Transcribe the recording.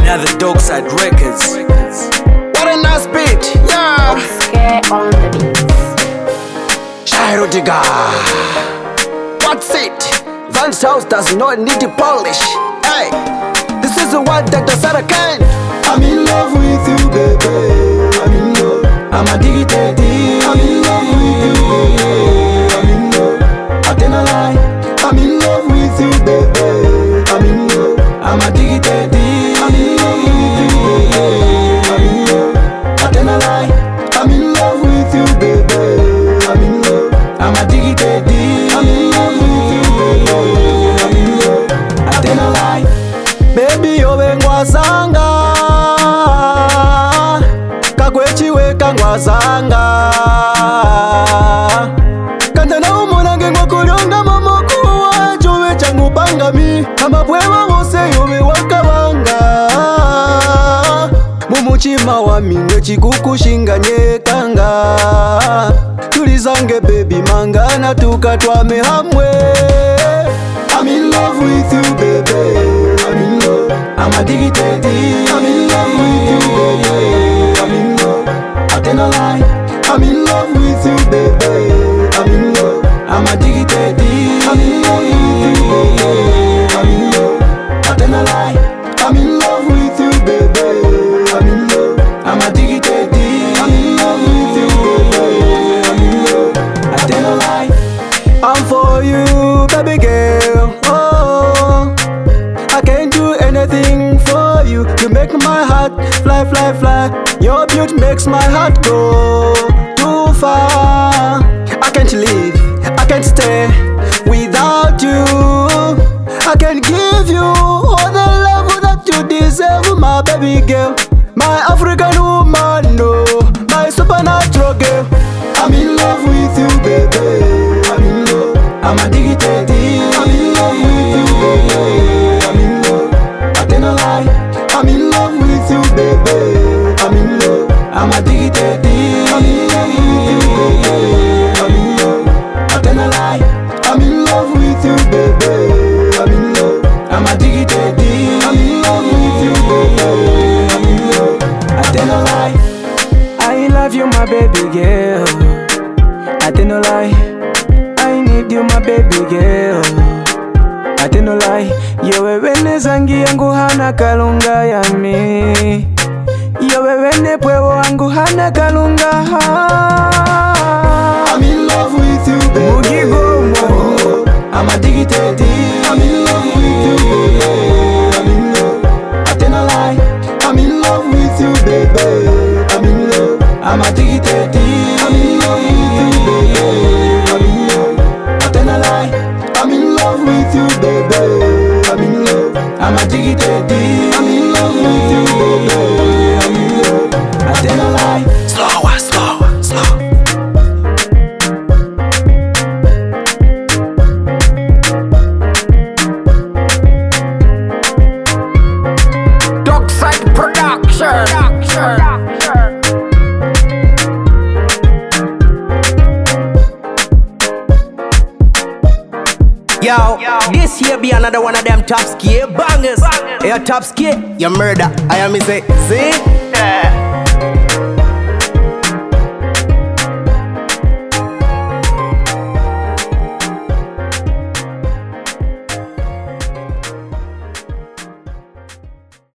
Another Dogside Records. What a nice beat, yeah. Scare on the beats. Shiro Digga. What's it? Van's house does not need to polish. Hey, this is the one that does that again. I'm in love with you, baby. I'm in love. I'm addicted. I'm in love with you, baby. I'm in love. I cannot lie. I'm in love with you, baby. I'm in love. I'm addicted. I'm in love with you, baby. I'm in love. I cannot lie. I'm in love with you, baby. I'm in love. I'm addicted. I'm in love with you, baby. I'm in love. I cannot lie. Baby, yowe ngwazanga kakwechiwe kangwazanga kantana umonange ngwakulyonga mamokuwa chowe changupangami amabwewa wose yowe wakabanga mumuchima wami ngwechikukushinganyekanga tulizange baby mangana tukatwame hamwe. I'm in love with you, baby. I'm in love. I'm addicted. I'm in love with you, baby. I'm in love. I cannot lie. I'm in love with you, baby. I'm in love. I'm addicted. I'm in love with you, baby. I'm in love. I cannot lie. I'm in love with you, baby. I'm in love. I'm addicted. I'm in love with you, baby. I'm in love. I cannot lie. I'm for you, baby girl. Oh, I can't do anything for you. You make my heart fly, fly, fly. Your beauty makes my heart go too far. I can't leave, I can't stay without you. I can give you all the love that you deserve, my baby girl. My African woman, no, my supernatural girl. I'm in love with you, baby. I'm in love. I'm addicted. I'm in love with you, baby. I'm in love. I cannot lie. I'm in love with you, baby. I'm in love. I'm addicted. I'm in love with you, baby. I'm in love. I cannot lie. I'm in love with you, baby. I'm in love. I'm addicted. I'm in love with you, baby. I'm in love. I cannot lie. I love you, my baby girl. I cannot lie. I need you, my baby girl. I cannot lie. Yowe wene zangi yangu hana kalunga yami. Yowe wene pwewo wangu hana kalunga. I'm in love with you, baby. Mugigomo. I'm addicted. I'm in love with you, baby. I'm in love. I cannot lie. I'm in love with you, baby. I'm in love. I'm addicted. I'm in love with you, baby. I'm in love. I cannot lie. I'm in love with you, baby. I'm in love. I'm addicted. I'm in love with you, baby. I'm in love. I cannot lie. Slower, slower, slower. Dogside Production. Yo, this here be another one of them top scare bangers. Hey, top scare, you murder. I am say, see?